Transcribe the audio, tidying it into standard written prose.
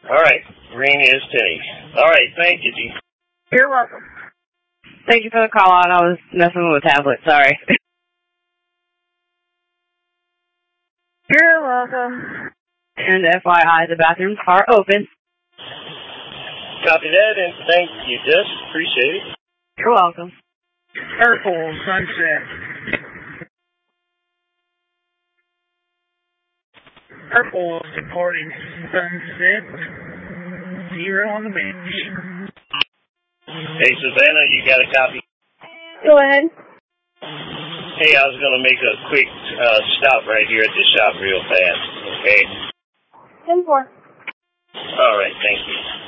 All right. Green is Tenny. All right. Thank you, G. You're welcome. Thank you for the call out. I was messing with a tablet. Sorry. You're welcome. And FYI, the bathrooms are open. Copy that, and thank you, Jess. Appreciate it. You're welcome. Purple Sunset. Purple supporting Sunset. 0 on the bench. Hey, Savannah, you got a copy? Go ahead. Hey, I was going to make a quick stop right here at the shop real fast, okay? 10-4. All right, thank you.